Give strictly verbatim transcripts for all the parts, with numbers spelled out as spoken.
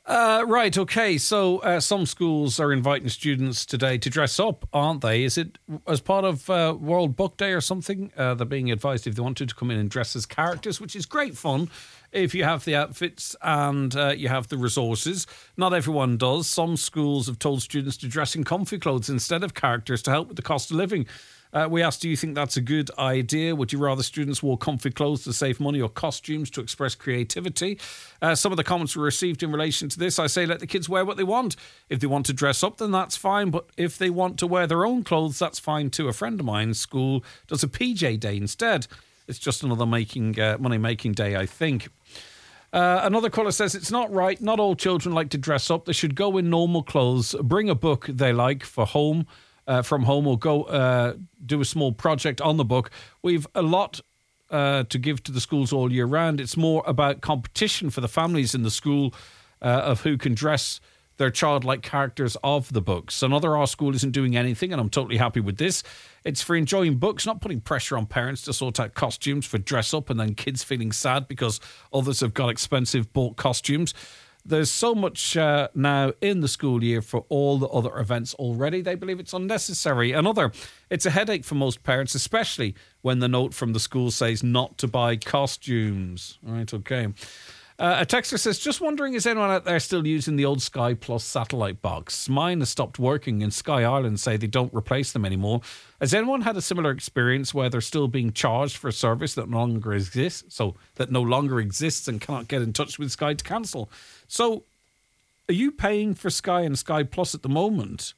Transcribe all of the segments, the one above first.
Uh, right, okay. So uh, some schools are inviting students today to dress up, aren't they? Is it as part of uh, World Book Day or something? Uh, they're being advised if they wanted to come in and dress as characters, which is great fun if you have the outfits and uh, you have the resources. Not everyone does. Some schools have told students to dress in comfy clothes instead of characters to help with the cost of living. Uh, we asked, do you think that's a good idea? Would you rather students wore comfy clothes to save money or costumes to express creativity? Uh, some of the comments we received in relation to this, I say let the kids wear what they want. If they want to dress up, then that's fine. But if they want to wear their own clothes, that's fine too. A friend of mine's school does a P J day instead. It's just another making uh, money-making day, I think. Uh, another caller says, it's not right. Not all children like to dress up. They should go in normal clothes. Bring a book they like for home. Uh, from home or go uh, do a small project on the book. We've a lot uh, to give to the schools all year round. It's more about competition for the families in the school uh, of who can dress their childlike characters of the books. Another our school isn't doing anything, and I'm totally happy with this. It's for enjoying books, not putting pressure on parents to sort out costumes for dress up and then kids feeling sad because others have got expensive bought costumes. There's so much uh, now in the school year for all the other events already. They believe it's unnecessary. Another, it's a headache for most parents, especially when the note from the school says not to buy costumes. Right, okay. Uh, a texter says, just wondering, is anyone out there still using the old Sky Plus satellite box? Mine has stopped working and Sky Ireland say they don't replace them anymore. Has anyone had a similar experience where they're still being charged for a service that no longer exists, so that no longer exists and cannot get in touch with Sky to cancel? So, are you paying for Sky and Sky Plus at the moment?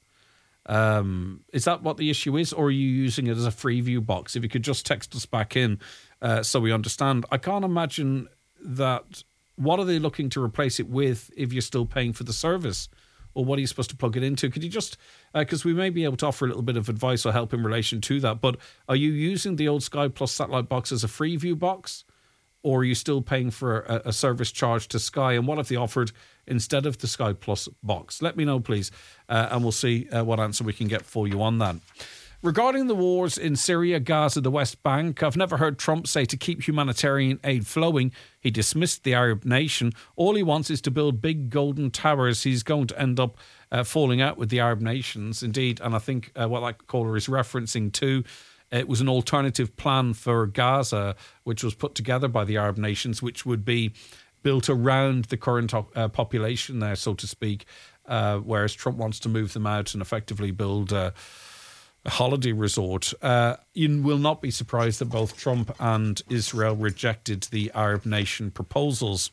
Um, is that what the issue is, or are you using it as a Freeview box? If you could just text us back in uh, so we understand. I can't imagine that. What are they looking to replace it with if you're still paying for the service? Or what are you supposed to plug it into? Could you just, because uh, we may be able to offer a little bit of advice or help in relation to that, but are you using the old Sky Plus satellite box as a Freeview box? Or are you still paying for a, a service charge to Sky? And what have they offered instead of the Sky Plus box? Let me know, please, uh, and we'll see uh, what answer we can get for you on that. Regarding the wars in Syria, Gaza, the West Bank, I've never heard Trump say to keep humanitarian aid flowing. He dismissed the Arab nation. All he wants is to build big golden towers. He's going to end up uh, falling out with the Arab nations, indeed. And I think uh, what that caller is referencing to, it was an alternative plan for Gaza, which was put together by the Arab nations, which would be built around the current uh, population there, so to speak, uh, whereas Trump wants to move them out and effectively build Uh, a holiday resort. Uh, you will not be surprised that both Trump and Israel rejected the Arab nation proposals.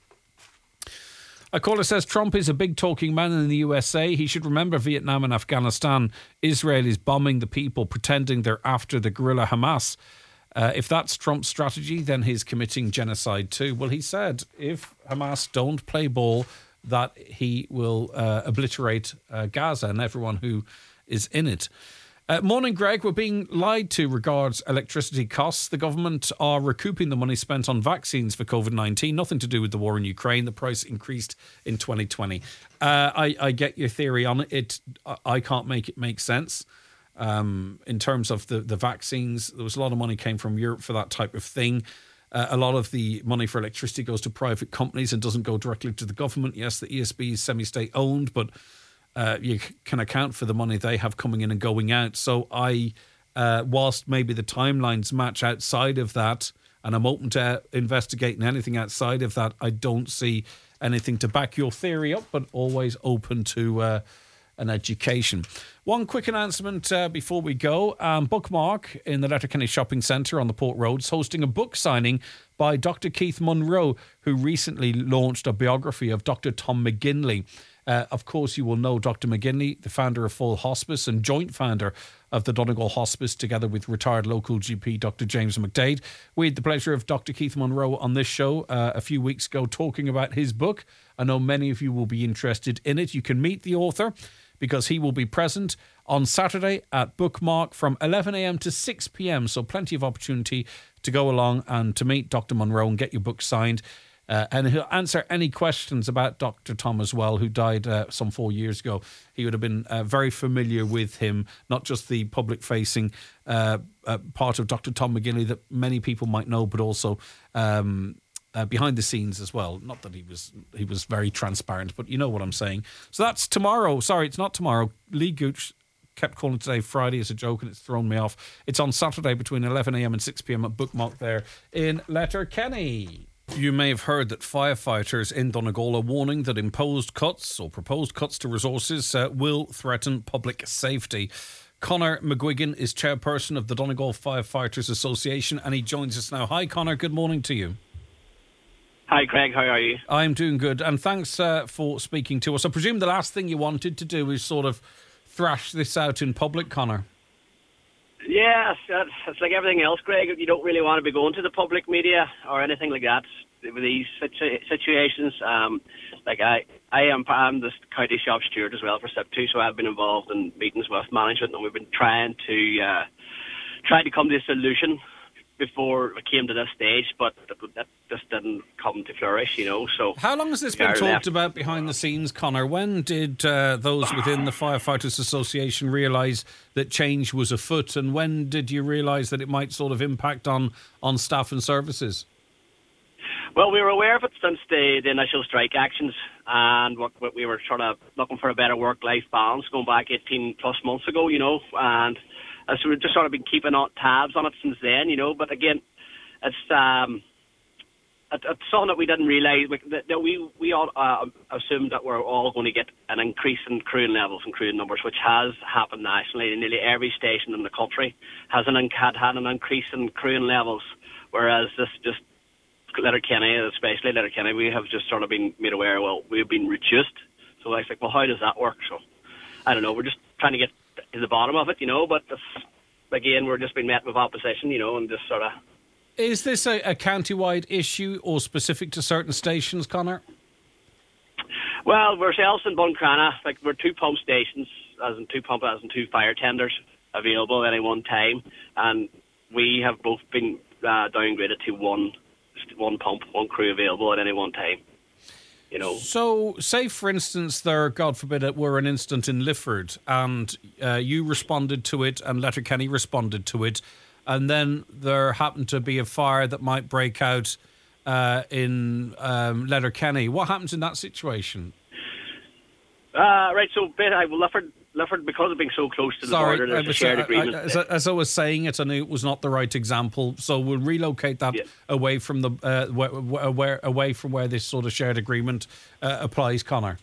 A caller says Trump is a big talking man in the U S A. He should remember Vietnam and Afghanistan. Israel is bombing the people, pretending they're after the guerrilla Hamas. Uh, if that's Trump's strategy, then he's committing genocide too. Well, he said if Hamas don't play ball, that he will uh, obliterate uh, Gaza and everyone who is in it. Uh, morning, Greg. We're being lied to regards electricity costs. The government are recouping the money spent on vaccines for COVID nineteen. Nothing to do with the war in Ukraine. The price increased in twenty twenty. Uh, I, I get your theory on it. it. I can't make it make sense. Um, in terms of the, the vaccines, there was a lot of money came from Europe for that type of thing. Uh, a lot of the money for electricity goes to private companies and doesn't go directly to the government. Yes, the E S B is semi-state owned, but Uh, you can account for the money they have coming in and going out. So I, uh, whilst maybe the timelines match outside of that, and I'm open to investigating anything outside of that, I don't see anything to back your theory up, but always open to uh, an education. One quick announcement uh, before we go. Um, Bookmark in the Letterkenny Shopping Centre on the Port Road is hosting a book signing by Doctor Keith Munro, who recently launched a biography of Doctor Tom McGinley. Uh, of course, you will know Doctor McGinley, the founder of Full Hospice and joint founder of the Donegal Hospice, together with retired local G P Doctor James McDade. We had the pleasure of Doctor Keith Munro on this show uh, a few weeks ago talking about his book. I know many of you will be interested in it. You can meet the author because he will be present on Saturday at Bookmark from eleven a.m. to six p.m. So plenty of opportunity to go along and to meet Doctor Munro and get your book signed. Uh, and he'll answer any questions about Doctor Tom as well, who died uh, some four years ago. He would have been uh, very familiar with him, not just the public-facing uh, uh, part of Doctor Tom McGinley that many people might know, but also um, uh, behind the scenes as well. Not that he was he was very transparent, but you know what I'm saying. So that's tomorrow. Sorry, it's not tomorrow. Lee Gooch kept calling today Friday as a joke, and it's thrown me off. It's on Saturday between eleven a.m. and six p.m. at Bookmark there in Letterkenny. You may have heard that firefighters in Donegal are warning that imposed cuts or proposed cuts to resources uh, will threaten public safety. Conor McGuigan is chairperson of the Donegal Firefighters Association, and he joins us now. Hi, Conor. Good morning to you. Hi, Craig. How are you? I'm doing good, and thanks uh, for speaking to us. I presume the last thing you wanted to do is sort of thrash this out in public, Conor. Yeah, it's, it's like everything else, Greg. You don't really want to be going to the public media or anything like that with these situ- situations. Um, like I, I am I'm the county shop steward as well for S I P two, so I've been involved in meetings with management, and we've been trying to uh, try to come to a solution before we came to this stage, but that just didn't come to flourish, you know. So how long has this been talked left. about behind the scenes, Conor? When did uh, those within the Firefighters Association realise that change was afoot, and when did you realise that it might sort of impact on, on staff and services? Well, we were aware of it since the, the initial strike actions, and what, what we were sort of looking for a better work-life balance going back eighteen plus months ago, you know, and Uh, so we've just sort of been keeping on tabs on it since then, you know. But again, it's um, it, it's something that we didn't realise. We, that we we all uh, assumed that we're all going to get an increase in crewing levels and crewing numbers, which has happened nationally. Nearly every station in the country has an had had an increase in crewing levels, whereas this just Letterkenny, especially Letterkenny, we have just sort of been made aware. Well, we've been reduced. So I was like, well, how does that work? So I don't know. We're just trying to get to the bottom of it, you know, but this, again, we're just being met with opposition, you know, and just sort of... Is this a, a county-wide issue or specific to certain stations, Conor? Well, we're ourselves in Buncrana, like we're two pump stations, as in two pump, as in two fire tenders available at any one time, and we have both been uh, downgraded to one one pump, one crew available at any one time. You know. So, say for instance, there, God forbid, it were an incident in Lifford, and uh, you responded to it, and Letterkenny responded to it, and then there happened to be a fire that might break out uh, in um, Letterkenny. What happens in that situation? Uh, right. So, I Lifford, Lifford, because of being so close to the Sorry, border, there's a shared I, agreement. I, as, I, as I was saying it, I knew it was not the right example, so we'll relocate that yeah. away from the uh, where, where, away from where this sort of shared agreement uh, applies, Conor.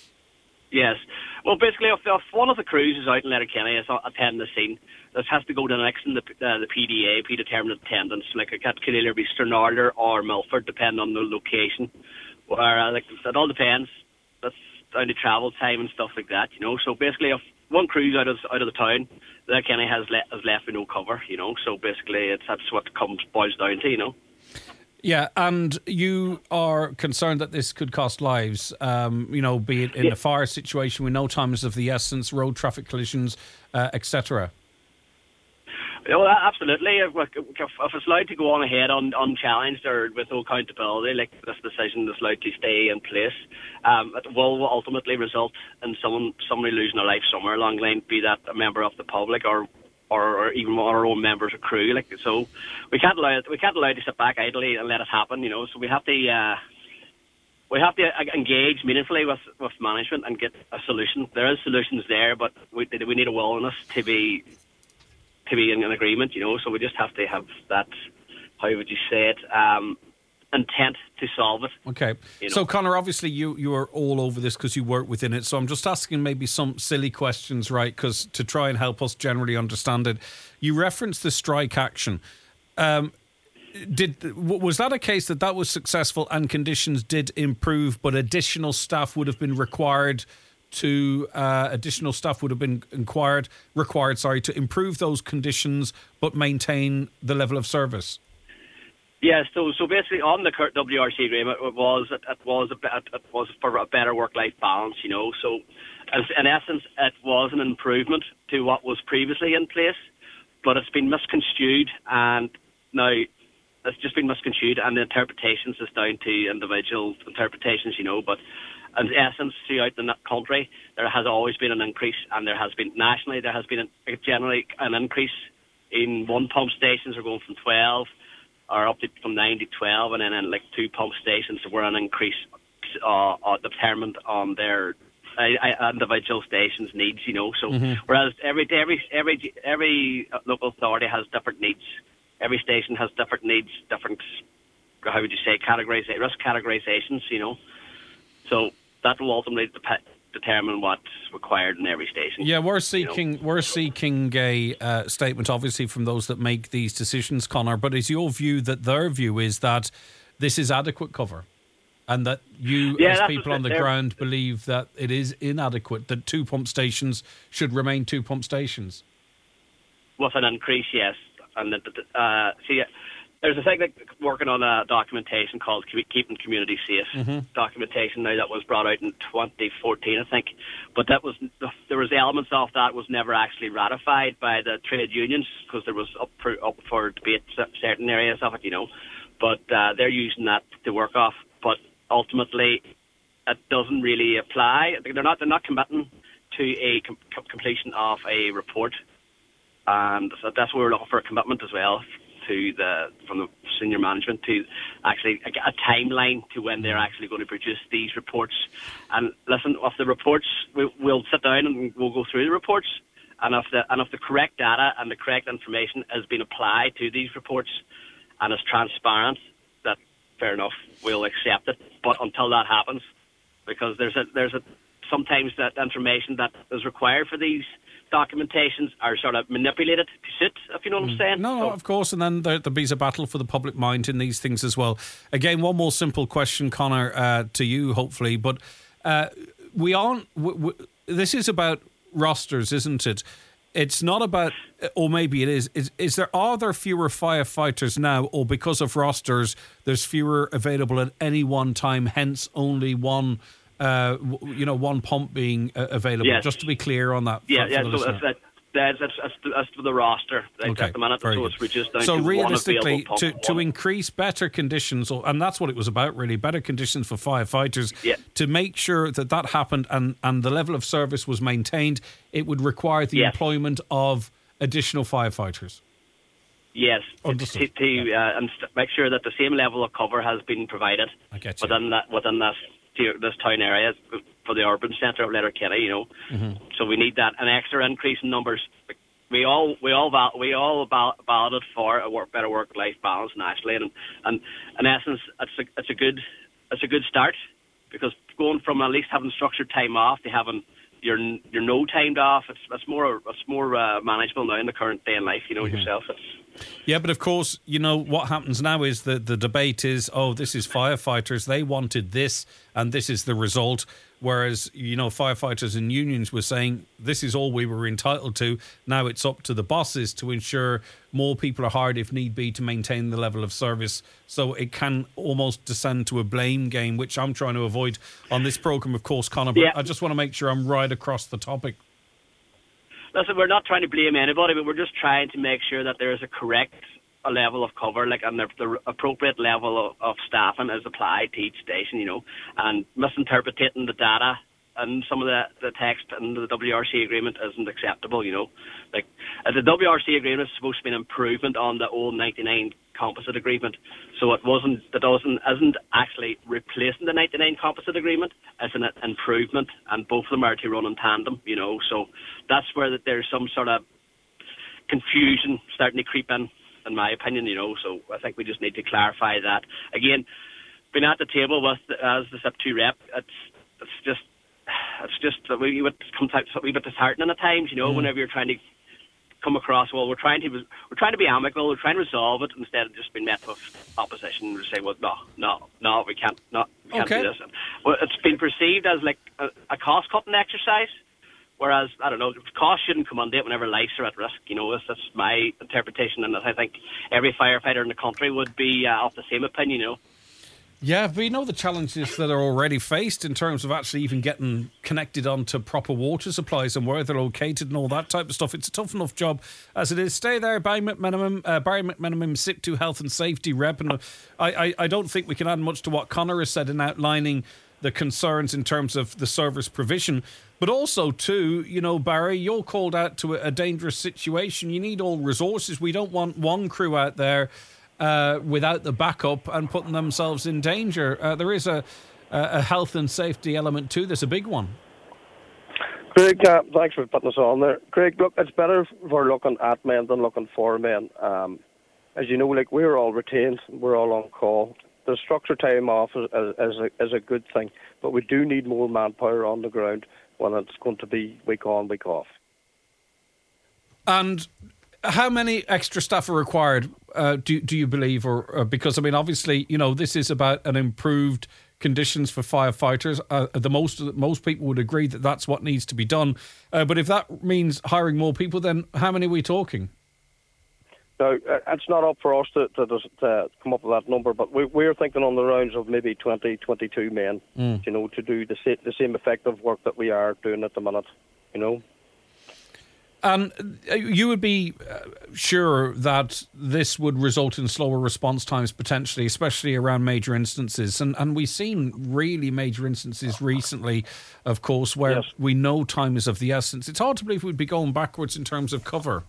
Yes. Well, basically, if, if one of the crews is out in Letterkenny is attending the scene, this has to go to the next in the, uh, the P D A, predetermined attendance. Like it could either be Stranraer or Milford, depending on the location. Where uh, like it all depends. That's down to travel time and stuff like that, you know. So basically, if one crew's out of out of the town, Letterkenny has le- has left with no cover, you know. So basically, it's that's what comes boils down to, you know. Yeah, and you are concerned that this could cost lives, um, you know, be it in yeah. a fire situation. We know time is of the essence, road traffic collisions, uh, et cetera. Well, absolutely. If, if, if it's allowed to go on ahead un, unchallenged or with no accountability, like this decision is allowed to stay in place, um, it will ultimately result in someone somebody losing their life somewhere along the line, be that a member of the public or Or, or even our own members of crew, like so, we can't allow it. We can't allow it to sit back idly and let it happen, you know. So we have to, uh, we have to engage meaningfully with, with management and get a solution. There is solutions there, but we we need a willingness to be to be in an agreement, you know. So we just have to have that. How would you say it? Um, intent to solve it. Okay. You know? So, Conor, obviously you, you are all over this because you work within it. So I'm just asking maybe some silly questions, right, because to try and help us generally understand it. You referenced the strike action. Um, did was that a case that that was successful and conditions did improve, but additional staff would have been required to uh, additional staff would have been inquired, required, sorry, to improve those conditions but maintain the level of service? Yes, so so basically on the current W R C agreement, it was it, it was a, it was for a better work-life balance, you know. So, in essence, it was an improvement to what was previously in place, but it's been misconstrued, and now it's just been misconstrued, and the interpretations is down to individual interpretations, you know. But in essence, throughout the country, there has always been an increase, and there has been nationally there has been a, generally an increase in one pump stations are going from twelve. are up to from nine to twelve, and then in like two pump stations were an increase uh, uh, determined on their uh, individual stations' needs. You know, so mm-hmm. whereas every every every every local authority has different needs. Every station has different needs, different, how would you say, categorize, risk categorizations, you know. So that will ultimately de- determine what's required in every station. Yeah, we're seeking you know? we're seeking a uh, statement, obviously, from those that make these decisions, Conor. But is your view that their view is that this is adequate cover, and that you, yeah, as people on the ground, believe that it is inadequate, that two pump stations should remain two pump stations? With an increase, yes. And uh, see, there's a thing like working on a documentation called Keeping Communities Safe mm-hmm. documentation now that was brought out in twenty fourteen, I think. But that was there was elements of that was never actually ratified by the trade unions because there was up for, up for debate certain areas of it, you know. But uh, they're using that to work off. But ultimately, it doesn't really apply. They're not they're not committing to a com- completion of a report. And so that's where we're looking for a commitment as well to the from the senior management to actually a, a timeline to when they're actually going to produce these reports. And listen, of the reports, we, we'll sit down and we'll go through the reports. And if the and if the correct data and the correct information has been applied to these reports and is transparent, that fair enough, we'll accept it. But until that happens, because there's a there's a sometimes that information that is required for these documentations are sort of manipulated to suit, if you know what I'm saying. No, so. of course, and then there, there be a battle for the public mind in these things as well. Again, one more simple question, Conor, uh, to you, hopefully, but uh, we aren't. W- w- this is about rosters, isn't it? It's not about, or maybe it is. Is, is there are there fewer firefighters now, or because of rosters, there's fewer available at any one time? Hence, only one. Uh, you know, one pump being uh, available. Yes. Just to be clear on that. Yeah, for, yeah. for so that's, that's, that's, that's, that's for the roster right, okay, at the minute. So good. it's reduced down so to realistically, one to pump, to one. increase better conditions, and that's what it was about, really, better conditions for firefighters. Yeah. To make sure that that happened and and the level of service was maintained, it would require the yes. employment of additional firefighters. Yes, Understood. to, to yeah. uh, and make sure that the same level of cover has been provided I get you. within that within this this town area for the urban centre of Letterkenny. You know, mm-hmm. so we need that an extra increase in numbers. We all we all we all balloted for a work, better work life balance nationally, and and in essence, it's a it's a good it's a good start because going from at least having structured time off to having your your no timed off, it's it's more it's more uh, manageable now in the current day in life. You know mm-hmm. yourself. It's, Yeah, but of course, you know, what happens now is that the debate is, oh, this is firefighters, they wanted this, and this is the result. Whereas, you know, firefighters and unions were saying, this is all we were entitled to. Now it's up to the bosses to ensure more people are hired if need be to maintain the level of service. So it can almost descend to a blame game, which I'm trying to avoid on this programme, of course, Conor. But yeah. I just want to make sure I'm right across the topic. Listen, we're not trying to blame anybody, but we're just trying to make sure that there is a correct a level of cover, like, and the, the appropriate level of, of staffing is applied to each station, you know, and misinterpreting the data and some of the, the text in the W R C agreement isn't acceptable, you know. Like, uh, the W R C agreement is supposed to be an improvement on the old ninety-nine composite agreement, so it wasn't, that doesn't, isn't actually replacing the ninety-nine composite agreement, it's an improvement, and both of them are to run in tandem, you know, so that's where that there's some sort of confusion starting to creep in, in my opinion, you know, so I think we just need to clarify that. Again, being at the table with, as the S I P two rep, it's, it's just, it's just a wee bit, a wee bit disheartening at times, you know, mm. whenever you're trying to come across, well, we're trying to we're trying to be amicable, we're trying to resolve it instead of just being met with opposition. We say, well, no, no, no, we can't, not, we can't okay. do this. Well, it's been perceived as like a, a cost-cutting exercise, whereas, I don't know, cost shouldn't come on date whenever lives are at risk, you know, that's, that's my interpretation, and I think every firefighter in the country would be uh, of the same opinion, you know. Yeah, we know the challenges that are already faced in terms of actually even getting connected onto proper water supplies and where they're located and all that type of stuff. It's a tough enough job as it is. Stay there, Barry McMenamin, uh, Barry McMenamin, S I P two Health and Safety Rep. And I, I, I don't think we can add much to what Conor has said in outlining the concerns in terms of the service provision. But also, too, you know, Barry, you're called out to a, a dangerous situation. You need all resources. We don't want one crew out there uh, without the backup and putting themselves in danger. Uh, there is a, a health and safety element to this, a big one. Craig, uh, thanks for putting us on there. Craig, look, it's better for looking at men than looking for men. Um, as you know, like, we're all retained, we're all on call. The structured time off is, is, a, is a good thing, but we do need more manpower on the ground when it's going to be week on, week off. And how many extra staff are required, uh, do, do you believe? Or, or because, I mean, obviously, you know, this is about an improved conditions for firefighters. Uh, the most most people would agree that that's what needs to be done. Uh, but if that means hiring more people, then how many are we talking? Now, it's not up for us to, to, to come up with that number, but we, we're thinking on the rounds of maybe twenty, twenty-two men, mm. you know, to do the, sa- the same effective work that we are doing at the minute, you know. And you would be sure that this would result in slower response times potentially, especially around major instances. And and we've seen really major instances recently, of course, where yes. we know time is of the essence. It's hard to believe we'd be going backwards in terms of cover.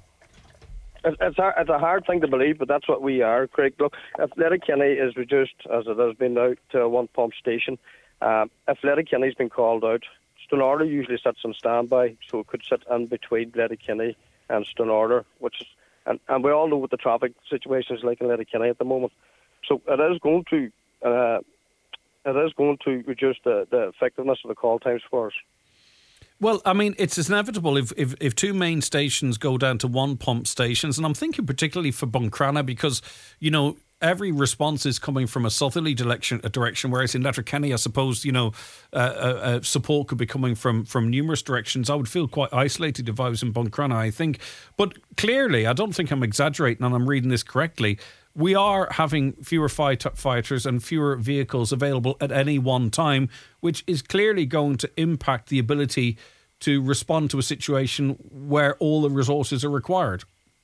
It's a, it's a hard thing to believe, but that's what we are, Craig. Look, if Letterkenny is reduced, as it has been out, to a one-pump station, uh, if Letterkenny's been called out, Stonorder usually sits on standby, so it could sit in between Letterkenny and Stonorder, which is, and, and we all know what the traffic situation is like in Letterkenny at the moment. So it is going to, uh, it is going to reduce the, the effectiveness of the call times for us. Well, I mean, it's inevitable if, if if two main stations go down to one pump stations, and I'm thinking particularly for Buncrana because, you know, every response is coming from a southerly direction, a direction, whereas in Letterkenny, I suppose, you know, uh, uh, uh, support could be coming from, from numerous directions. I would feel quite isolated if I was in Buncrana, I think. But clearly, I don't think I'm exaggerating and I'm reading this correctly, we are having fewer fight- fighters and fewer vehicles available at any one time, which is clearly going to impact the ability to respond to a situation where all the resources are required.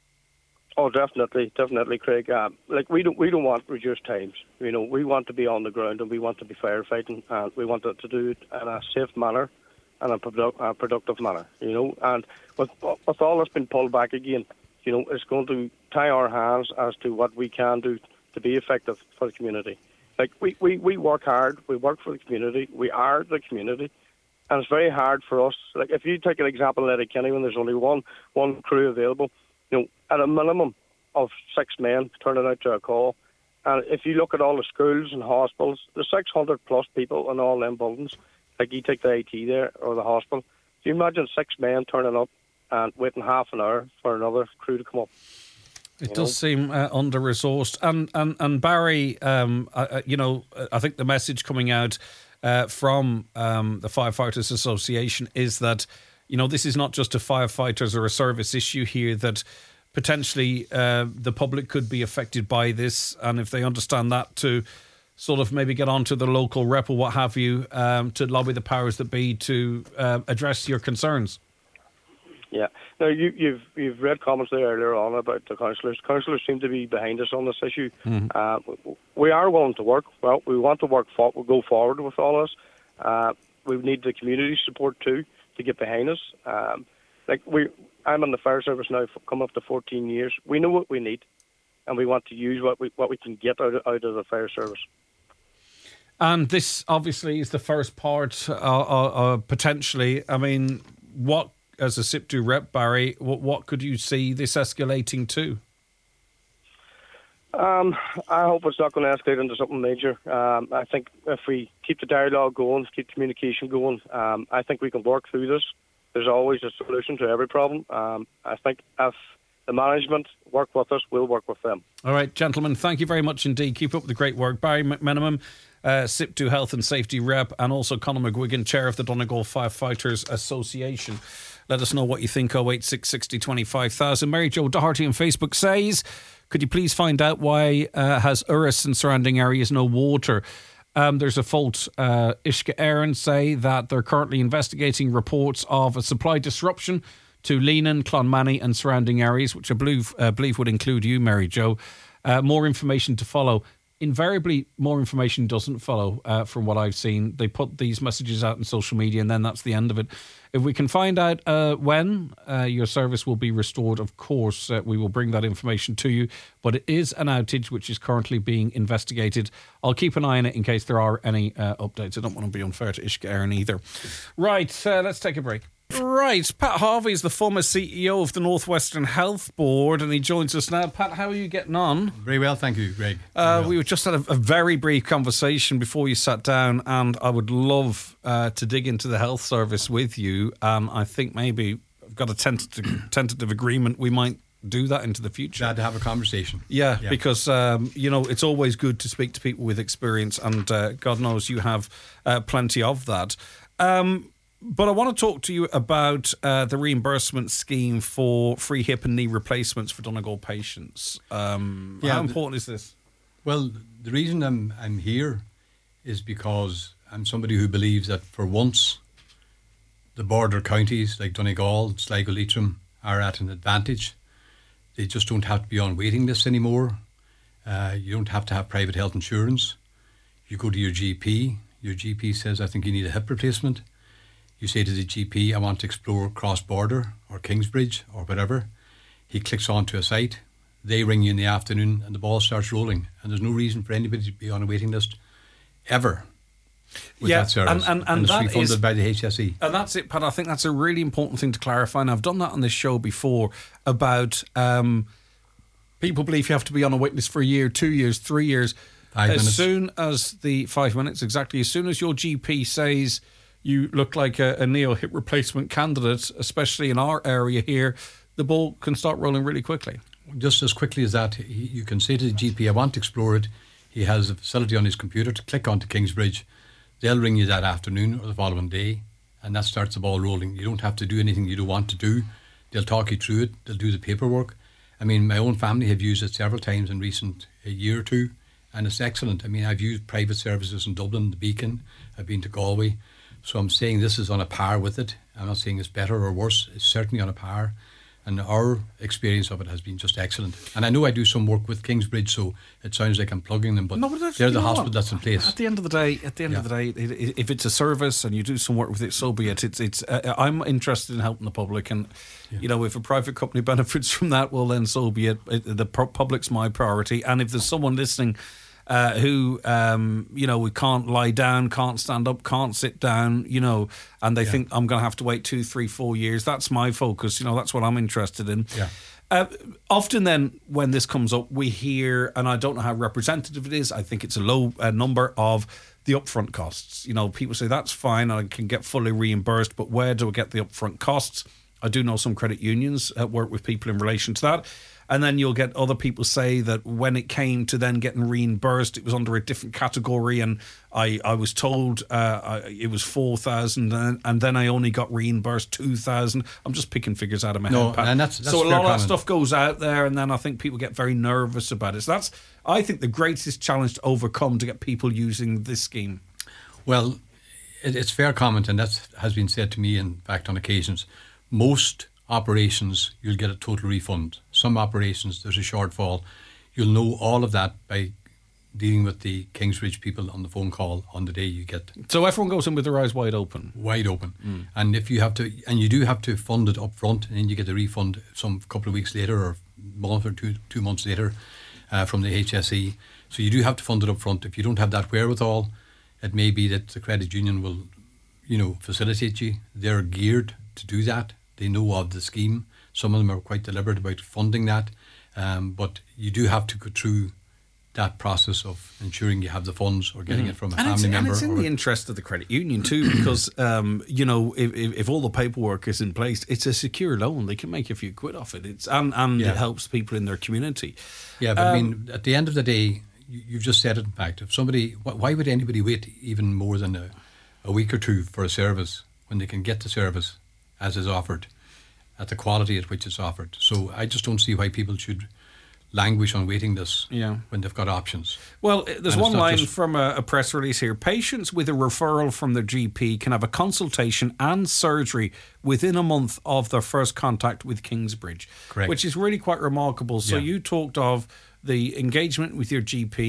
Oh, definitely, definitely, Craig. Uh, like we don't, we don't want reduced times. You know, we want to be on the ground and we want to be firefighting, and we want to do it in a safe manner and a, produ- a productive manner. You know, and with with all that's been pulled back again, you know, it's going to tie our hands as to what we can do to be effective for the community. Like we, we, we work hard, we work for the community, we are the community, and it's very hard for us. Like if you take an example in Letterkenny, when there's only one one crew available, you know, at a minimum of six men turning out to a call. And if you look at all the schools and hospitals, there's six hundred plus people in all them buildings. Like you take the I T there or the hospital. Do you imagine six men turning up and waiting half an hour for another crew to come up? It does know? seem uh, under-resourced. And, and, and Barry, um, uh, you know, I think the message coming out uh, from um, the Firefighters Association is that, you know, this is not just a firefighters or a service issue here, that potentially uh, the public could be affected by this. And if they understand that, to sort of maybe get onto the local rep or what have you, um, to lobby the powers that be to uh, address your concerns. Yeah. Now, you, you've you've read comments there earlier on about the councillors. Councillors seem to be behind us on this issue. Mm-hmm. Uh, we are willing to work. Well, we want to work. For, we'll go forward with all this. Uh, we need the community support too to get behind us. Um, like we, I'm in the fire service now, for coming up to fourteen years. We know what we need, and we want to use what we what we can get out of, out of the fire service. And this obviously is the first part, uh, uh, uh, potentially. I mean, what, as a SIPTU rep, Barry, what, what could you see this escalating to? Um, I hope it's not going to escalate into something major. Um, I think if we keep the dialogue going, keep communication going, um, I think we can work through this. There's always a solution to every problem. Um, I think if the management work with us, we'll work with them. All right, gentlemen, thank you very much indeed. Keep up the great work. Barry McMenamon, uh, SIPTU Health and Safety Rep, and also Conor McGuigan, Chair of the Donegal Firefighters Association. Let us know what you think. oh eight six sixty twenty-five thousand. Mary Jo Doherty on Facebook says, could you please find out why uh, has Uris and surrounding areas no water? Um, there's a fault. Uh, Ishka Aaron say that they're currently investigating reports of a supply disruption to Leanan, Clonmany and surrounding areas, which I believe, uh, believe would include you, Mary Jo. Uh, more information to follow. invariably more information doesn't follow uh, from what I've seen. They put these messages out on social media and then that's the end of it. If we can find out uh, when uh, your service will be restored, of course, uh, we will bring that information to you. But it is an outage which is currently being investigated. I'll keep an eye on it in case there are any uh, updates. I don't want to be unfair to Uisce Éireann either. Right, uh, let's take a break. Right, Pat Harvey is the former C E O of the Northwestern Health Board and he joins us now. Pat, how are you getting on? Very well, thank you, Greg. Uh, well. We just had a, a very brief conversation before you sat down and I would love uh, to dig into the health service with you. Um, I think maybe I've got a tentative, tentative agreement we might do that into the future. Glad to have a conversation. Yeah, yeah. because, um, you know, it's always good to speak to people with experience and uh, God knows you have uh, plenty of that. Um But I want to talk to you about uh, the reimbursement scheme for free hip and knee replacements for Donegal patients. Um, Yeah, how the- important is this? Well, the reason I'm I'm here is because I'm somebody who believes that for once the border counties like Donegal, Sligo, Leitrim are at an advantage. They just don't have to be on waiting lists anymore. Uh, you don't have to have private health insurance. You go to your G P. Your G P says, I think you need a hip replacement. You say to the G P, I want to explore cross-border or Kingsbridge or whatever. He clicks onto a site. They ring you in the afternoon and the ball starts rolling. And there's no reason for anybody to be on a waiting list ever with Yeah, that service. and- and- and it's that refunded is- by the H S E. And that's it, Pat. I think that's a really important thing to clarify. And I've done that on this show before about um, people believe you have to be on a wait list for a year, two years, three years. Five as minutes. soon as the five minutes, exactly. As soon as your G P says you look like a, a neo hip replacement candidate, especially in our area here, the ball can start rolling really quickly. Just as quickly as that, he- you can say to the G P, I want to explore it. He has a facility on his computer to click onto Kingsbridge. They'll ring you that afternoon or the following day, and that starts the ball rolling. You don't have to do anything you don't want to do. They'll talk you through it. They'll do the paperwork. I mean, my own family have used it several times in recent a year or two, and it's excellent. I mean, I've used private services in Dublin, the Beacon. I've been to Galway. So I'm saying this is on a par with it. I'm not saying it's better or worse. It's certainly on a par. And our experience of it has been just excellent. And I know I do some work with Kingsbridge, so it sounds like I'm plugging them, but, No, but that's- they're you the know hospital what? that's in place. At the end of the day, at the end of the day, it, it, if it's a service and you do some work with it, so be it. It's it's. Uh, I'm interested in helping the public, and you know, if a private company benefits from that, well, then so be it. it the pu- public's my priority, and if there's someone listening uh, who, um, you know, we can't lie down, can't stand up, can't sit down, you know, and they Yeah. think I'm going to have to wait two, three, four years. That's my focus. You know, that's what I'm interested in. Yeah. Uh, often then when this comes up, we hear, and I don't know how representative it is, I think it's a low uh, number of the upfront costs. You know, people say that's fine, I can get fully reimbursed, but where do I get the upfront costs? I do know some credit unions uh, work with people in relation to that. And then you'll get other people say that when it came to then getting reimbursed, it was under a different category, and I, I was told uh, I, it was four thousand, and, and then I only got reimbursed two thousand. I'm just picking figures out of my No, head, Pat. and that's- that's so a fair lot of that comment. stuff goes out there, and then I think people get very nervous about it. So that's, I think, the greatest challenge to overcome to get people using this scheme. Well, it, it's fair comment, and that has been said to me, in fact, on occasions. Most operations, you'll get a total refund. Some operations, there's a shortfall. You'll know all of that by dealing with the Kingsbridge people on the phone call on the day you get So everyone goes in with their eyes wide open. wide open. And if you have to, and you do have to fund it up front, and then you get the refund some couple of weeks later or a month or two two months later uh, from the H S E. So you do have to fund it up front. If you don't have that wherewithal, it may be that the credit union will, you know, facilitate you. They're geared to do that. They know of the scheme. Some of them are quite deliberate about funding that. Um, but you do have to go through that process of ensuring you have the funds or getting it from a And it's, family and member. it's in or the interest of the credit union too, because um, you know, if, if, if all the paperwork is in place, it's a secure loan. They can make a few quid off it. It's and and Yeah. it helps people in their community. Yeah, but I Um, mean, at the end of the day, you, you've just said it. In fact, if somebody, wh- why would anybody wait even more than a, a week or two for a service when they can get the service as is offered, at the quality at which it's offered? So I just don't see why people should languish on waiting lists Yeah. when they've got options. Well, there's And it's one not line just- from a, a press release here. Patients with a referral from their G P can have a consultation and surgery within a month of their first contact with Kingsbridge. Correct. Which is really quite remarkable. So Yeah. you talked of the engagement with your G P,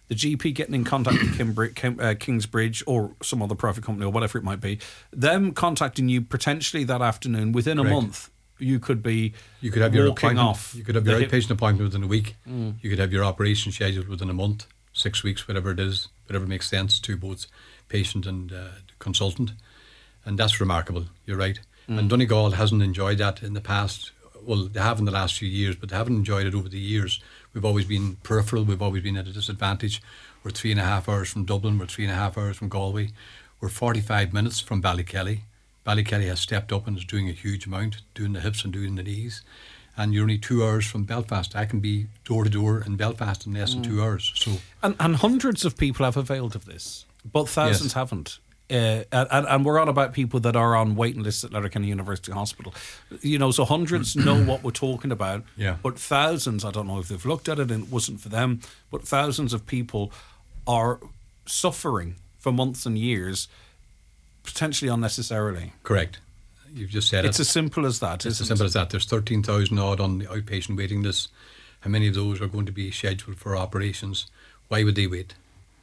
the G P getting in contact with Kimbri- Kim, uh, Kingsbridge or some other private company or whatever it might be, them contacting you potentially that afternoon, within Correct. a month, you could be You could have your walking appointment. off. You could have your the outpatient hip- appointment within a week. Mm. You could have your operation scheduled within a month, six weeks, whatever it is, whatever makes sense to both patient and uh, consultant. And that's remarkable. You're right. Mm. And Donegal hasn't enjoyed that in the past. Well, they have in the last few years, but they haven't enjoyed it over the years. We've always been peripheral. We've always been at a disadvantage. We're three and a half hours from Dublin. We're three and a half hours from Galway. We're forty-five minutes from Ballykelly. Ballykelly has stepped up and is doing a huge amount, doing the hips and doing the knees. And you're only two hours from Belfast. I can be door to door in Belfast in less than two hours. So, and, and hundreds of people have availed of this, but thousands Yes. haven't. Uh, and, and we're on about people that are on waiting lists at Letterkenny University Hospital. You know, so hundreds know what we're talking about, Yeah. but thousands, I don't know if they've looked at it and it wasn't for them, but thousands of people are suffering for months and years, potentially unnecessarily. correct. You've just said It's it. as simple as that, It's as isn't simple it? as that. There's thirteen thousand odd on the outpatient waiting list. How many of those are going to be scheduled for operations? Why would they wait?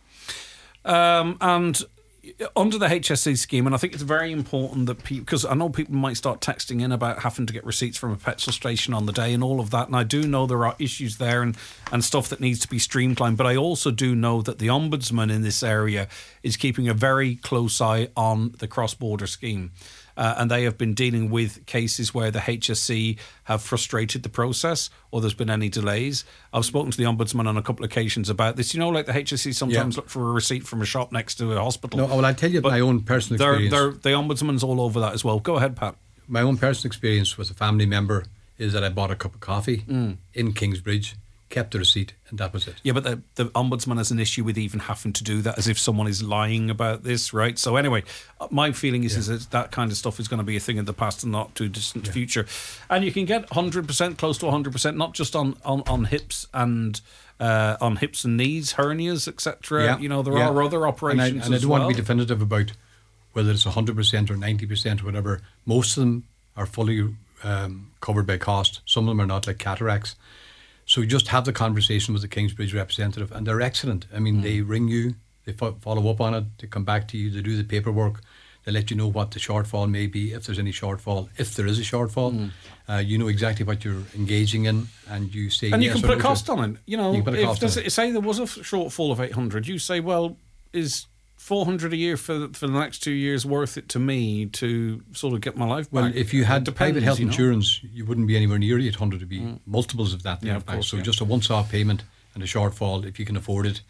Um, and under the H S C scheme, and I think it's very important that people, because I know people might start texting in about having to get receipts from a petrol station on the day and all of that, and I do know there are issues there and, and stuff that needs to be streamlined, but I also do know that the Ombudsman in this area is keeping a very close eye on the cross-border scheme. Uh, and they have been dealing with cases where the H S C have frustrated the process or there's been any delays. I've spoken to the Ombudsman on a couple of occasions about this. You know, like the H S C sometimes Yeah. look for a receipt from a shop next to a hospital. No, well, I'll tell you But my own personal they're, experience. they're, the Ombudsman's all over that as well. Go ahead, Pat. My own personal experience with a family member is that I bought a cup of coffee in Kingsbridge, kept the receipt, and that was it. Yeah, but the, the Ombudsman has an issue with even having to do that, as if someone is lying about this, right? So anyway, uh, my feeling is, Yeah. is that that kind of stuff is going to be a thing in the past and not too distant future. And you can get one hundred percent, close to one hundred percent, not just on, on, on hips and uh, on hips and knees, hernias, et cetera. Yeah, You know, there yeah. are other operations And I, and I as don't well. want to be definitive about whether it's one hundred percent or ninety percent or whatever. Most of them are fully um, covered by cost. Some of them are not, like cataracts. So you just have the conversation with the Kingsbridge representative, and they're excellent. I mean, Mm. they ring you, they fo- follow up on it, they come back to you, they do the paperwork, they let you know what the shortfall may be, if there's any shortfall, if there is a shortfall. Mm. Uh, you know exactly what you're engaging in, and you say And you yes can or put a no to cost it. on it. You know, You can put a if cost there's on a- say there was a f- shortfall of eight hundred, you say, well, is four hundred a year for for the next two years worth it to me to sort of get my life Well, back? if you It had depends, private health you know. insurance, you wouldn't be anywhere near eight hundred. It'd be multiples of that. Yeah, in of fact. course, So yeah. just a once-off payment and a shortfall, if you can afford it,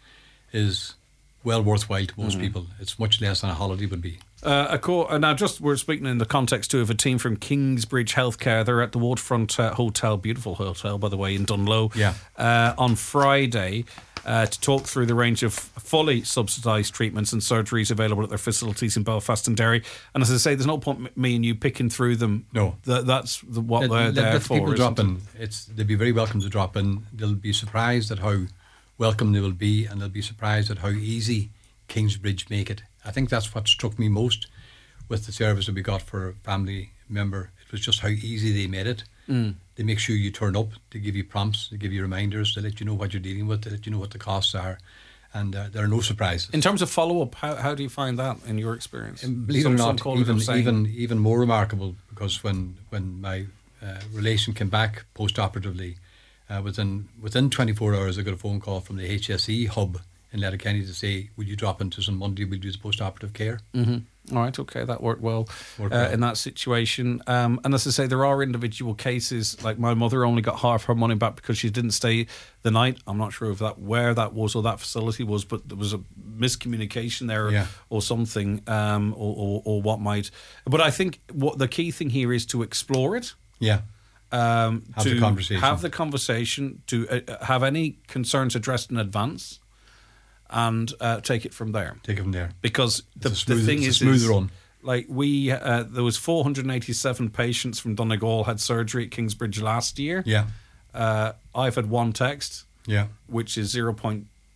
is well worthwhile to most people. It's much less than a holiday would be. Uh, a co- uh, now, just we're speaking in the context too of a team from Kingsbridge Healthcare. They're at the Waterfront uh, Hotel, beautiful hotel by the way, in Dunlow. Yeah. Uh, on Friday. Uh, to talk through the range of fully subsidised treatments and surgeries available at their facilities in Belfast and Derry. And as I say, there's no point m- me and you picking through them. No. Th- that's the, what Let, they're let- there let for. people drop isn't in. It's they'll be very welcome to drop in. They'll be surprised at how welcome they will be, and they'll be surprised at how easy Kingsbridge make it. I think that's what struck me most with the service that we got for a family member. It was just how easy they made it. Mm. They make sure you turn up. They give you prompts. They give you reminders. They let you know what you're dealing with. They let you know what the costs are, and uh, there are no surprises. In terms of follow-up, how, how do you find that in your experience? And believe Some- it or some not, callers even are saying- even even more remarkable, because when when my uh, relation came back post-operatively, uh, within within twenty-four hours, I got a phone call from the H S E hub in Letterkenny to say, "Would you drop into us on Monday? We'll do the post-operative care." Mm-hmm. All right, okay, that worked well, Worked uh, well. in that situation. Um, and as I say, there are individual cases. Like my mother only got half her money back because she didn't stay the night. I'm not sure if that where that was or that facility was, but there was a miscommunication there, Yeah. or something, um, or, or, or what might. But I think what the key thing here is to explore it. Yeah, Um, Have to the conversation. have the conversation, to uh, have any concerns addressed in advance, and uh, take it from there. take it from there. Because the, It's a smooth- the thing it's a is, smooth is, run. like we, uh, there was four hundred eighty-seven patients from Donegal had surgery at Kingsbridge last year. Yeah, Uh, I've had one text, yeah. which is zero point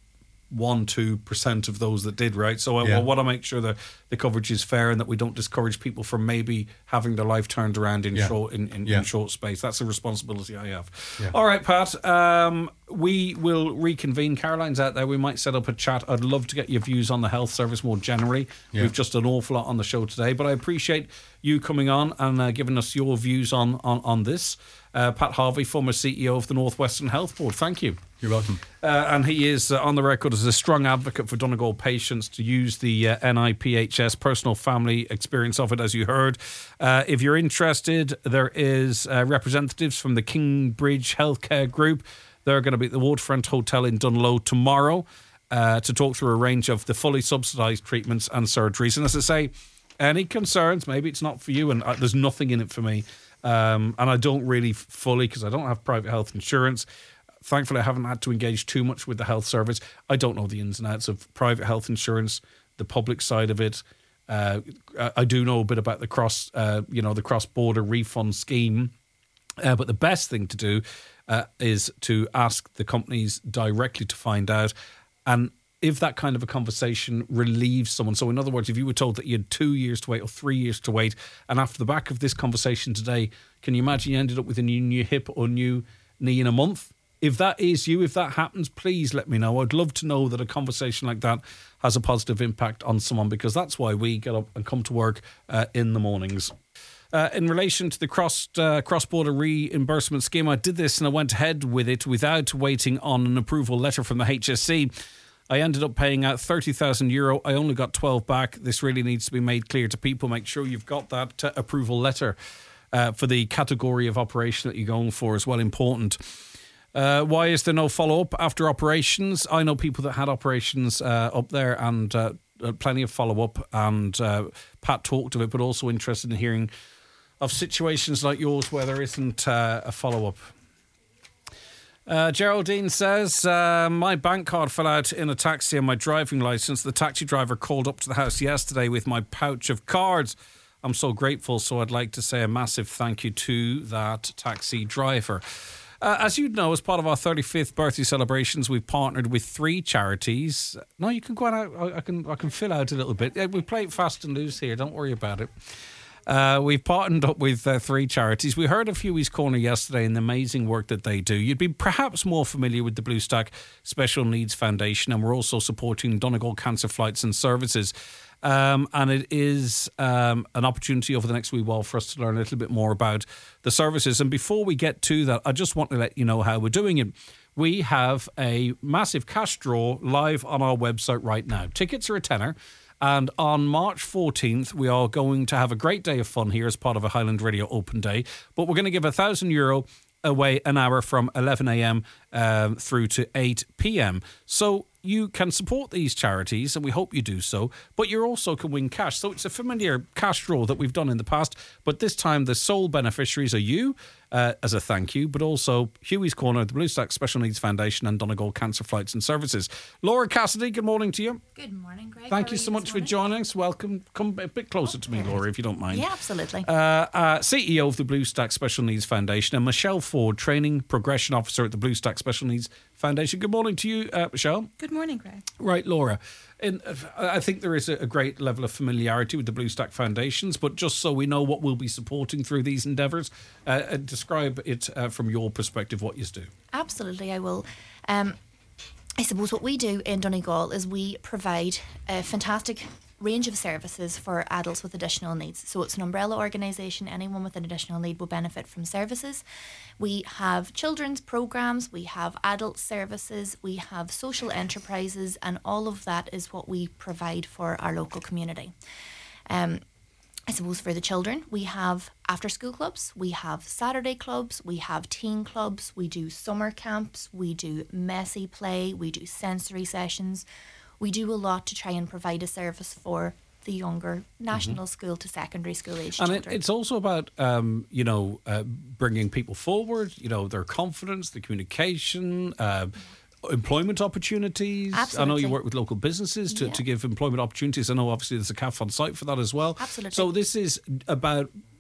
one, two percent of those that did, right? So I, Yeah. I want to make sure that the coverage is fair and that we don't discourage people from maybe having their life turned around in Yeah. short in, in, Yeah. in short space. That's a responsibility I have. Yeah. All right, Pat. Um, we will reconvene. Caroline's out there. We might set up a chat. I'd love to get your views on the health service more generally. Yeah. We've just an awful lot on the show today, but I appreciate you coming on and uh, giving us your views on on, on this. Uh, Pat Harvey, former C E O of the North Western Health Board. Thank you. You're welcome. Uh, and he is uh, on the record as a strong advocate for Donegal patients to use the uh, N I P H S personal family experience of it, as you heard. Uh, if you're interested, there is uh, representatives from the Kingbridge Healthcare Group. They're going to be at the Waterfront Hotel in Dunlow tomorrow uh, to talk through a range of the fully subsidised treatments and surgeries. And as I say, any concerns, maybe it's not for you, and uh, there's nothing in it for me. Um, and I don't really fully, because I don't have private health insurance. Thankfully, I haven't had to engage too much with the health service. I don't know the ins and outs of private health insurance, the public side of it. Uh, I do know a bit about the cross, uh, you know, the cross-border refund scheme. Uh, but the best thing to do uh, is to ask the companies directly to find out. And if that kind of a conversation relieves someone, so in other words, if you were told that you had two years to wait or three years to wait, and after the back of this conversation today, can you imagine you ended up with a new, new hip or new knee in a month? If that is you, if that happens, please let me know. I'd love to know that a conversation like that has a positive impact on someone, because that's why we get up and come to work uh, in the mornings. Uh, in relation to the cross uh, cross-border reimbursement scheme, I did this and I went ahead with it without waiting on an approval letter from the H S C. I ended up paying out thirty thousand euro. I only got twelve back. This really needs to be made clear to people. Make sure you've got that uh, approval letter uh, for the category of operation that you're going for as well. Important. Uh, why is there no follow-up after operations? I know people that had operations uh, up there, and uh, plenty of follow-up, and uh, Pat talked of it, but also interested in hearing of situations like yours where there isn't uh, a follow-up. Uh, Geraldine says, uh, my bank card fell out in a taxi and my driving licence. The taxi driver called up to the house yesterday with my pouch of cards. I'm so grateful, so I'd like to say a massive thank you to that taxi driver. Uh, as you know, as part of our thirty-fifth birthday celebrations, we've partnered with three charities. No, you can go on out. I, I can I can fill out a little bit. Yeah, we play it fast and loose here. Don't worry about it. Uh, we've partnered up with uh, three charities. We heard of Huey's Corner yesterday and the amazing work that they do. You'd be perhaps more familiar with the Blue Stack Special Needs Foundation, and we're also supporting Donegal Cancer Flights and Services. Um, and it is um, an opportunity over the next wee while for us to learn a little bit more about the services. And before we get to that, I just want to let you know how we're doing it. We have a massive cash draw live on our website right now. Tickets are a tenner. And on March fourteenth, we are going to have a great day of fun here as part of a Highland Radio Open Day. But we're going to give a thousand euro away an hour from eleven a.m. Um, through to eight p.m. So you can support these charities, and we hope you do so, but you also can win cash. So it's a familiar cash draw that we've done in the past, but this time the sole beneficiaries are you uh, as a thank you, but also Huey's Corner, the Blue Stack Special Needs Foundation, and Donegal Cancer Flights and Services. Laura Cassidy, good morning to you. Good morning, Greg. Thank How you are so much for this morning? joining us. Welcome. Come a bit closer to me, Laura, if you don't mind. Yeah, absolutely. Uh, uh, C E O of the Blue Stack Special Needs Foundation, and Michelle Ford, Training Progression Officer at the Blue Stack Special Needs Foundation. Good morning to you, uh, Michelle. Good morning, Greg. Right, Laura. In, uh, I think there is a, a great level of familiarity with the Blue Stack Foundations, but just so we know what we'll be supporting through these endeavours, uh, uh, describe it uh, from your perspective, what you do. Absolutely, I will. Um, I suppose what we do in Donegal is we provide a fantastic range of services for adults with additional needs. So it's an umbrella organisation. Anyone with an additional need will benefit from services. We have children's programmes, we have adult services, we have social enterprises, and all of that is what we provide for our local community. Um, I suppose for the children, we have after school clubs, we have Saturday clubs, we have teen clubs, we do summer camps, we do messy play, we do sensory sessions. We do a lot to try and provide a service for the younger national mm-hmm. school to secondary school age and children. And it, it's also about, um, you know, uh, bringing people forward, you know, their confidence, the communication, uh, employment opportunities. Absolutely. I know you work with local businesses to, yeah. to give employment opportunities. I know obviously there's a C A F on site for that as well. Absolutely. So this is about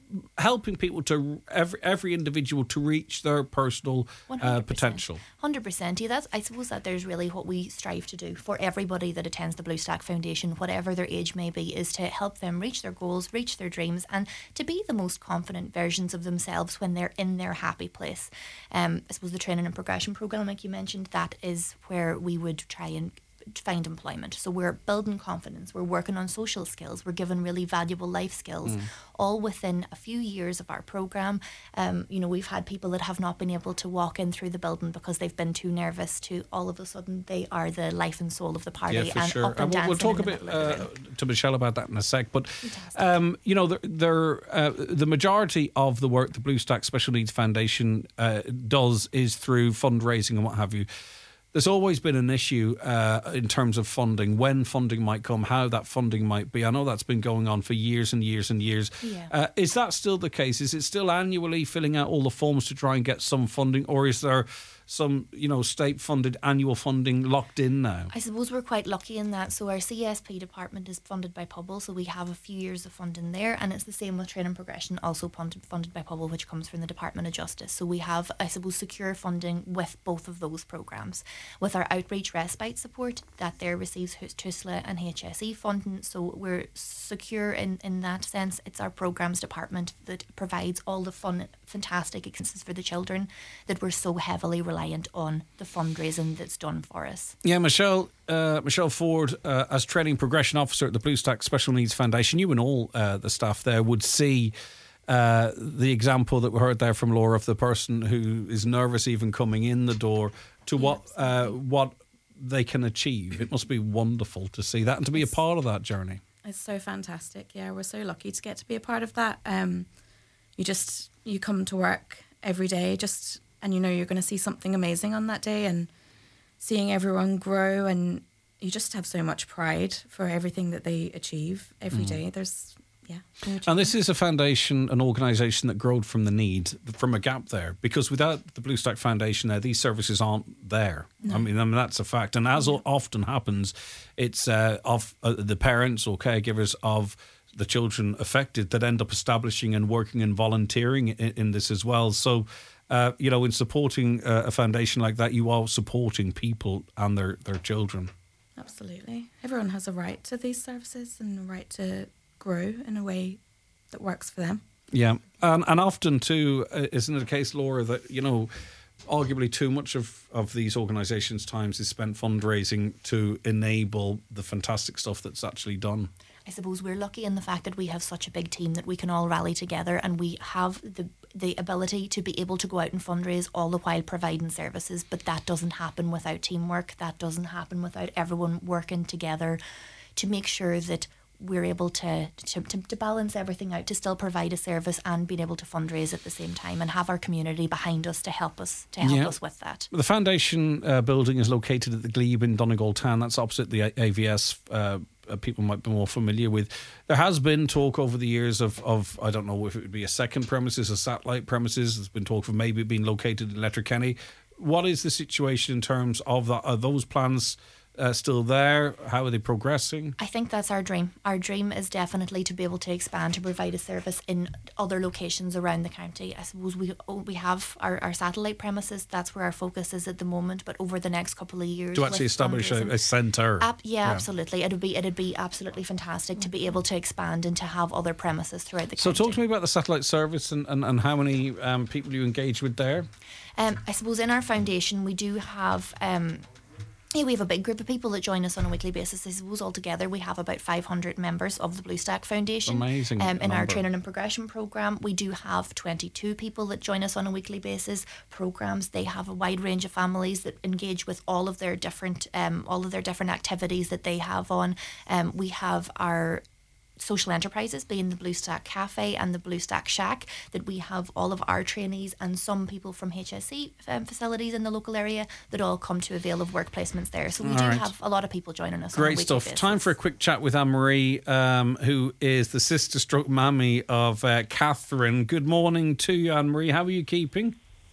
helping people to every every individual to reach their personal uh, potential. one hundred percent. Yeah, that's, I suppose that there's really what we strive to do for everybody that attends the Blue Stack Foundation, whatever their age may be, is to help them reach their goals, reach their dreams, and to be the most confident versions of themselves when they're in their happy place. Um, I suppose the training and progression program, like you mentioned, that is where we would try and find employment. So we're building confidence, we're working on social skills, we're given really valuable life skills, mm. all within a few years of our program. Um, you know, we've had people that have not been able to walk in through the building because they've been too nervous, to all of a sudden they are the life and soul of the party. Yeah, for and sure. up and and we'll, we'll talk a bit uh, to Michelle about that in a sec. But um, you know, there, uh, the majority of the work the Blue Stack Special Needs Foundation uh, does is through fundraising and what have you. There's always been an issue uh, in terms of funding, when funding might come, how that funding might be. I know that's been going on for years and years and years. Yeah. Uh, is that still the case? Is it still annually filling out all the forms to try and get some funding, or is there some, you know, state-funded annual funding locked in now? I suppose we're quite lucky in that. So our C S P department is funded by P U B L, so we have a few years of funding there, and it's the same with training progression, also funded, funded by P U B L, which comes from the Department of Justice. So we have, I suppose, secure funding with both of those programmes. With our outreach respite support, that there receives T U S L A and H S E funding, so we're secure in, in that sense. It's our programmes department that provides all the fun, fantastic experiences for the children that we're so heavily reliant on the fundraising that's done for us. Yeah, Michelle, uh, Michelle Ford, uh, as training progression officer at the Blue Stack Special Needs Foundation, you and all uh, the staff there would see uh, the example that we heard there from Laura of the person who is nervous even coming in the door to Yeah, what uh, what they can achieve. It must be wonderful to see that and to be a part of that journey. It's so fantastic. Yeah, we're so lucky to get to be a part of that. Um, you just, you come to work every day just, and you know you're going to see something amazing on that day, and seeing everyone grow, and you just have so much pride for everything that they achieve every mm. day. There's, yeah. And this is a foundation, an organisation that growed from the need, from a gap there, because without the Blue Stack Foundation there, these services aren't there. No. I mean, I mean, that's a fact. And as yeah. often happens, it's uh, of uh, the parents or caregivers of the children affected that end up establishing and working and volunteering in, in this as well. So, uh, you know, in supporting uh, a foundation like that, you are supporting people and their, their children. Absolutely. Everyone has a right to these services and a right to grow in a way that works for them. Yeah. And, and often, too, uh, isn't it a case, Laura, that, you know, arguably too much of, of these organisations' times is spent fundraising to enable the fantastic stuff that's actually done? I suppose we're lucky in the fact that we have such a big team that we can all rally together, and we have the the ability to be able to go out and fundraise all the while providing services. But that doesn't happen without teamwork. That doesn't happen without everyone working together to make sure that we're able to, to, to, to balance everything out, to still provide a service and being able to fundraise at the same time, and have our community behind us to help us to help yeah. us with that. The foundation uh, building is located at the Glebe in Donegal Town. That's opposite the A V S. Uh, people might be more familiar with. There has been talk over the years of, of I don't know if it would be a second premises, a satellite premises. There's been talk of maybe being located in Letterkenny. What is the situation in terms of that? Are those plans Uh, still there? How are they progressing? I think that's our dream. Our dream is definitely to be able to expand, to provide a service in other locations around the county. I suppose we we have our, our satellite premises. That's where our focus is at the moment. But over the next couple of years, to actually establish a, a centre. Ab- yeah, yeah, absolutely. It'd be it'd be absolutely fantastic to be able to expand and to have other premises throughout the so county. So talk to me about the satellite service and, and, and how many um, people you engage with there. Um, I suppose in our foundation we do have. Um, Yeah, we have a big group of people that join us on a weekly basis. I suppose altogether we have about five hundred members of the Blue Stack Foundation. Amazing. Um, in number. our training and progression programme, we do have twenty-two people that join us on a weekly basis. Programmes, they have a wide range of families that engage with all of their different, um, all of their different activities that they have on. Um, we have our social enterprises, being the Blue Stack Cafe and the Blue Stack Shack, that we have all of our trainees and some people from H S E um, facilities in the local area that all come to avail of work placements there. So we all do right. have a lot of people joining us. Great on a stuff. basis. Time for a quick chat with Anne-Marie, um, who is the sister stroke mammy of uh, Catherine. Good morning to you, Anne-Marie. How are you keeping?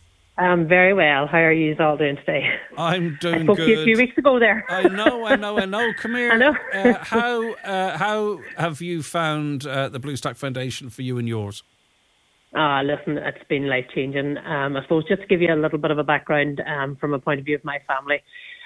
Um, very well. How are you all doing today? I'm doing I spoke good. to you a few weeks ago there. I know, I know, I know. Come here. I know. uh, how uh, how have you found uh, the Blue Stack Foundation for you and yours? Uh, listen, it's been life changing. Um, I suppose just to give you a little bit of a background um, from a point of view of my family.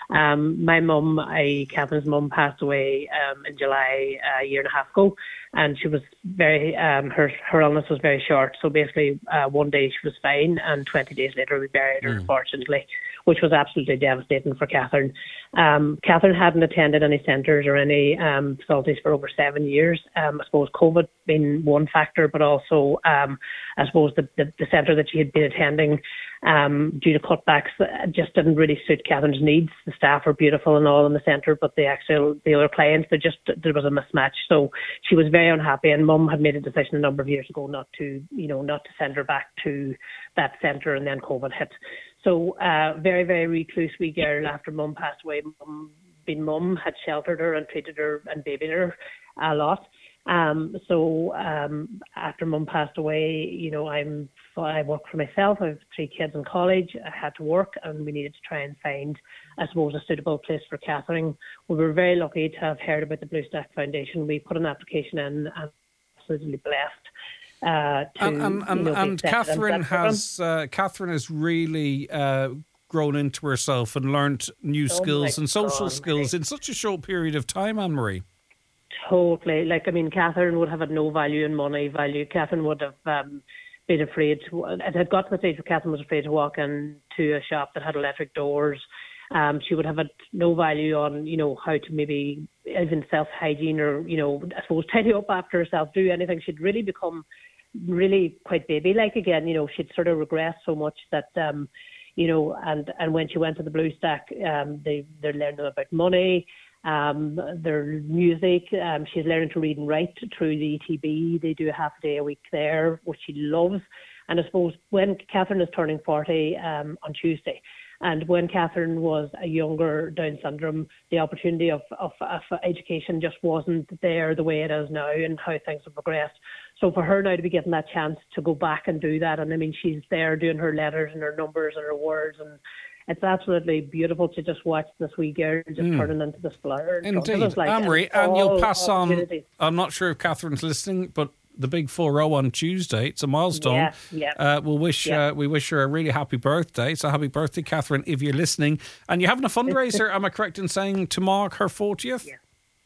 Um, my mum, I, Catherine's mum, passed away um, in July uh, a year and a half ago, and she was very um, her her illness was very short. So basically, uh, one day she was fine, and twenty days later we buried her, Mm. unfortunately, which was absolutely devastating for Catherine. Um, Catherine hadn't attended any centres or any um, facilities for over seven years. Um, I suppose COVID being one factor, but also um, I suppose the, the, the centre that she had been attending um, due to cutbacks uh, just didn't really suit Catherine's needs. The staff were beautiful and all in the centre, but the actual the other clients, there just there was a mismatch. So she was very unhappy, and Mum had made a decision a number of years ago not to, you know, not to send her back to that centre, and then COVID hit. So uh, very, very recluse wee girl after Mum passed away. Mum, being Mum, had sheltered her and treated her and babied her a lot. Um, so um, after Mum passed away, you know, I'm I work for myself. I have three kids in college. I had to work, and we needed to try and find, I suppose, a suitable place for Catherine. We were very lucky to have heard about the Blue Stack Foundation. We put an application in, and absolutely blessed. Uh, to, And and, and, you know, be and accepted into Catherine that programme. has uh, Catherine has really uh, grown into herself and learnt new Oh skills my and social God, skills in such a short period of time, Anne Marie. Totally. Like, I mean, Catherine would have had no value in money value. Catherine would have um, been afraid to, it had got to the stage where Catherine was afraid to walk into a shop that had electric doors. Um, she would have had no value on, you know, how to maybe even self-hygiene or, you know, I suppose tidy up after herself, do anything. She'd really become really quite baby-like again. You know, she'd sort of regressed so much that, um, you know, and, and when she went to the Blue Stack, um, they, they're learning about money, um, their music. Um, she's learning to read and write through the E T B. They do a half a day a week there, which she loves. And I suppose when Catherine is turning forty um, on Tuesday, and when Catherine was a younger Down syndrome, the opportunity of, of, of education just wasn't there the way it is now and how things have progressed. So for her now to be getting that chance to go back and do that, and I mean, she's there doing her letters and her numbers and her words, and it's absolutely beautiful to just watch this wee girl just Mm. turning into this flower. in front of Indeed. us, like, Anne-Marie, it's and you'll all pass on, opportunities. I'm not sure if Catherine's listening, but the big four oh on Tuesday, it's a milestone. Yeah, yeah. Uh, we'll wish, Yeah. uh, we wish her a really happy birthday. So happy birthday, Catherine, if you're listening. And you're having a fundraiser, am I correct in saying, to mark her fortieth? Yeah.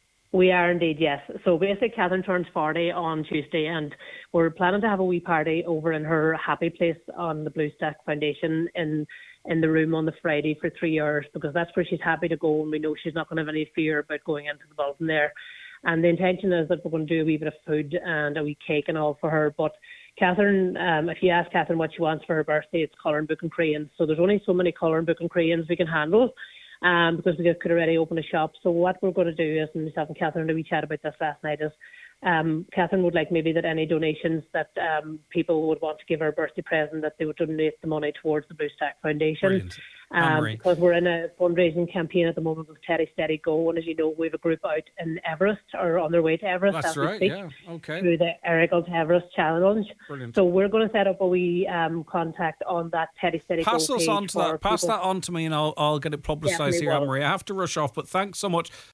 We are indeed, yes. So basically, Catherine turns forty on Tuesday, and we're planning to have a wee party over in her happy place on the Blue Stack Foundation in in the room on the Friday for three hours, because that's where she's happy to go, and we know she's not going to have any fear about going into the building there. And the intention is that we're going to do a wee bit of food and a wee cake and all for her. But Catherine, um, if you ask Catherine what she wants for her birthday, it's colouring book and crayons. So there's only so many colouring book and crayons we can handle. Um, because we could already open a shop. So what we're going to do is, and myself and Catherine, we chat about this last night, is um, Catherine would like maybe that any donations that um, people would want to give her a birthday present, that they would donate the money towards the Blue Stack Foundation. Brilliant. Um, Anne-Marie. because we're in a fundraising campaign at the moment with Teddy Steady Go, and as you know, we have a group out in Everest, or on their way to Everest That's as we right, speak, yeah. Okay. through the Errigal to Everest Challenge. Brilliant. So we're going to set up a wee um, contact on that Teddy Steady Pass Go us page on to for that. Pass people. that on to me, and I'll I'll get it publicised Definitely here, will. Anne Marie. I have to rush off, but thanks so much